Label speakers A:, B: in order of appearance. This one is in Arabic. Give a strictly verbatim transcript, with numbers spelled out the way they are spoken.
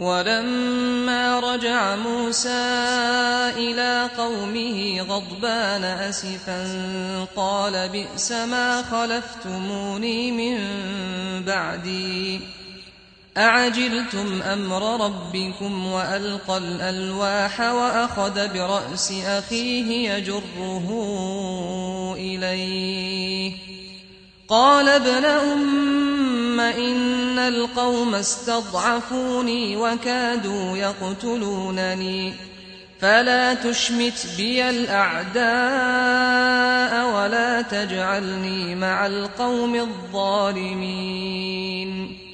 A: ولما رجع موسى إلى قومه غضبان أسفا قال بئس ما خلفتموني من بعدي أعجلتم أمر ربكم وألقى الألواح وأخذ برأس أخيه يجره إليه قال ابن أم إن القوم استضعفوني وكادوا يقتلونني فلا تشمت بي الأعداء ولا تجعلني مع القوم الظالمين